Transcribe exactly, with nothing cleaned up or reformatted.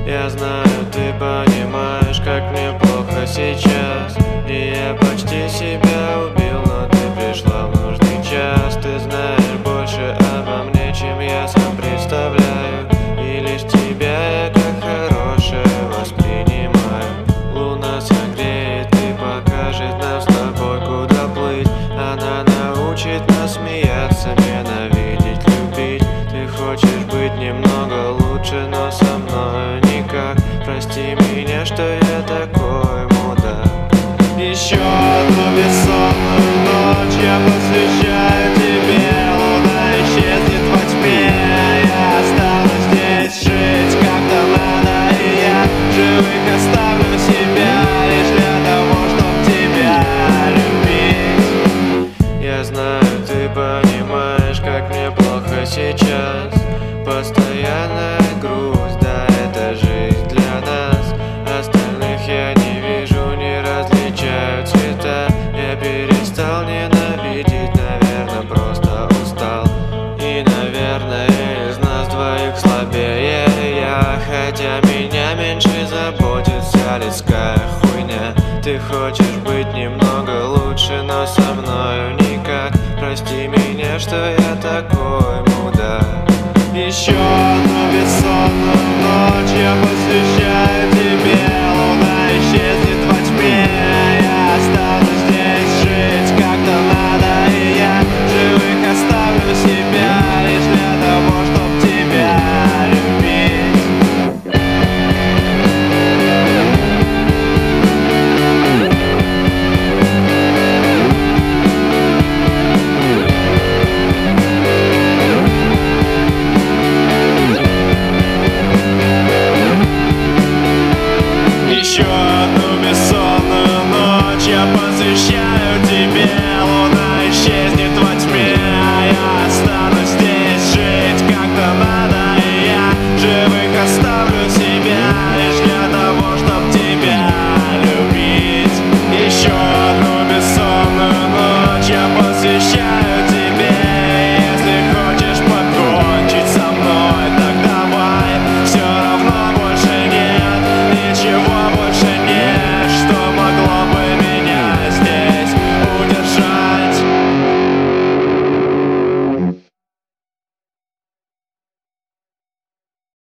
Я знаю, ты понимаешь, как мне плохо сейчас, и я почти себя убил, но ты пришла в нужный час. Ты знаешь больше обо мне, чем я сам представляю, и лишь тебя я как хорошее воспринимаю. Луна согреет и покажет нам с тобой, куда плыть. Она научит нас смеяться, ненавидеть, любить. Ты хочешь быть немного лучше, но со мной никак. Прости меня, что я такой мудак. Еще одну бессонную ночь я посвящаю тебе. Луна исчезнет во тьме, я останусь здесь жить как-то надо, и я живых оставлю себя лишь для того, чтоб тебя любить. Я знаю, ты понимаешь, как мне плохо сейчас. Постоянная грусть, да, это жизнь для нас. Остальных я не вижу, не различаю цвета. Я перестал ненавидеть, наверное, просто устал. И, наверное, из нас двоих слабее я, хотя меня меньше заботит вся людская хуйня. Ты хочешь быть немного лучше, но со мною никак. Прости меня, что я такой мудак. Еще одну бессонную ночь я посвящаю тебе. Луна исчезнет во тьме, я останусь здесь жить как-то надо, и я живых оставлю себя